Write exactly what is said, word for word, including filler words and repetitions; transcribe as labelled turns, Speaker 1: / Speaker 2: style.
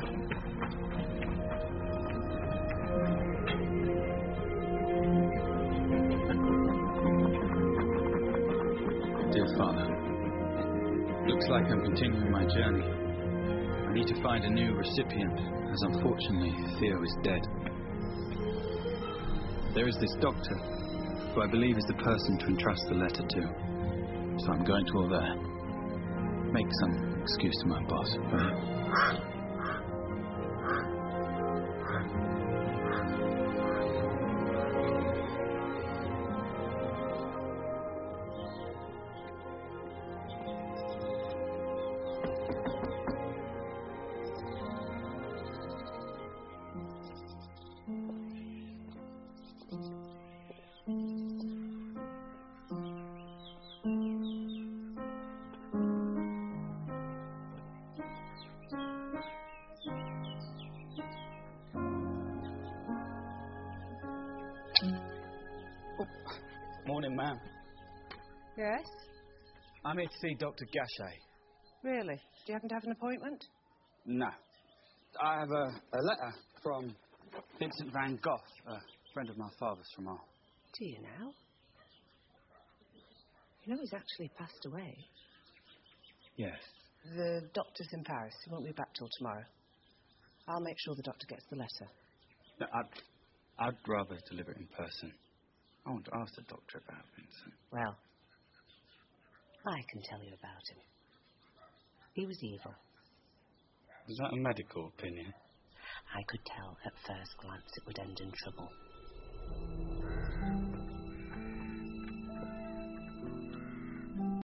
Speaker 1: Dear Father, looks like I'm continuing my journey. I need to find a new recipient, as unfortunately Theo is dead. There is this doctor, who I believe is the person to entrust the letter to. So I'm going to all there. Make some excuse to my boss, will you?
Speaker 2: Morning, ma'am.
Speaker 3: Yes?
Speaker 2: I'm here to see Doctor Gachet.
Speaker 3: Really? Do you happen to have an appointment?
Speaker 2: No. I have a, a letter from Vincent van Gogh, a friend of my father's from Hull.
Speaker 3: Do you now? You know he's actually passed away.
Speaker 2: Yes.
Speaker 3: The doctor's in Paris. He won't be back till tomorrow. I'll make sure the doctor gets the letter.
Speaker 2: No, I'd, I'd rather deliver it in person. I want to ask the doctor about Vincent.
Speaker 3: Well, I can tell you about him. He was evil.
Speaker 2: Is that a medical opinion?
Speaker 3: I could tell at first glance it would end in trouble.